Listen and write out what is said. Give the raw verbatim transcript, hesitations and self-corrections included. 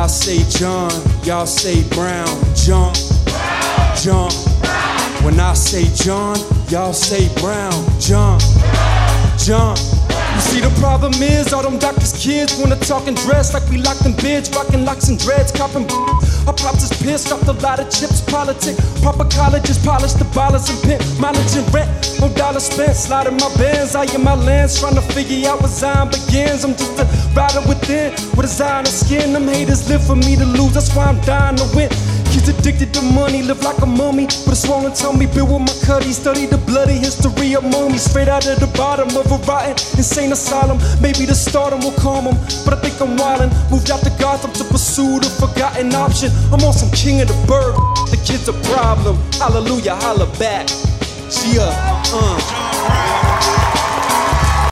say John, y'all say Brown. Jump, jump. When I say John, y'all say Brown. Jump, jump. You see the problem is all them doctors' kids wanna talk and dress like we locked in bids, rockin' locks and dreads, copping. Our pops is pissed, dropped a lot of chips, politic. Proper colleges, polish the ballers and pimp, mileage and rent. No dollar spent, sliding my bands, I in my lands, trying to figure out where Zion begins. I'm just a rider within, with a Zion skin. Them haters live for me to lose, that's why I'm dying to win. Kids addicted to money, live like a mummy with a swollen tummy, built with my cutty. Study the bloody history of mummies, straight out of the bottom of a rotten insane asylum. Maybe the stardom will calm them, but I think I'm wildin'. Moved out to Gotham to pursue the forgotten option. I'm on some king of the bird, the kid's a problem. Hallelujah, holla back. She up, uh